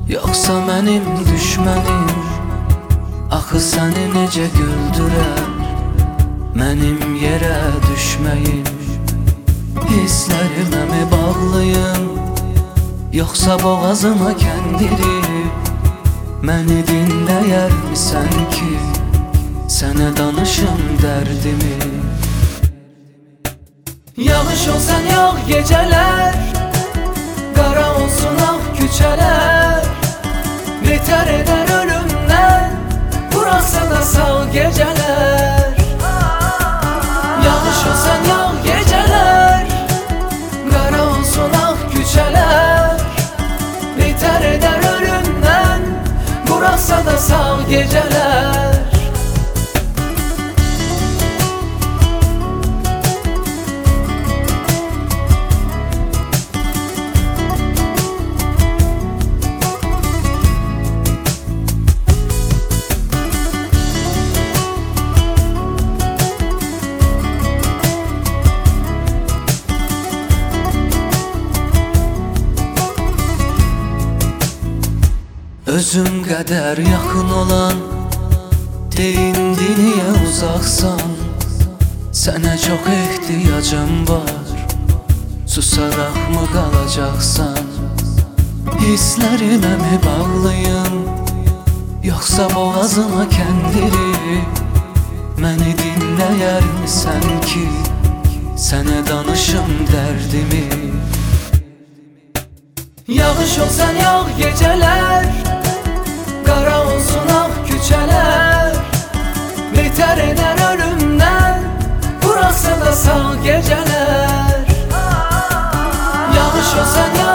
Yoxsa mənim düşmənim axı səni necə güldürər? Mənim yerə düşməyim hisslərimə mi bağlıyım? Yoxsa boğazıma kəndirib məni dinləyərmisən ki, sənə danışım dərdimi? Yağış olsan yağ gecələr, qara olsun ağ küçələr, betər edər ölümdən, burası da sağ gecələr. Yağış olsan yağ gecələr, qara olsun ağ küçələr, betər edər ölümdən, burası da sağ gecələr. Özüm qədər yaxın olan, deyindi niyə uzaqsan? Sənə çox ehtiyacım var, susaraq mı qalacaqsan? Hisslərimə mi bağlıyım, yoxsa boğazıma kəndirib məni dinləyərmisən ki, sənə danışım dərdimi? Yağış olsan yağ gecələr, qara olsun ağ küçələr, betər edər ölümdən, burası da sağ gecələr. Yağış olsan yağ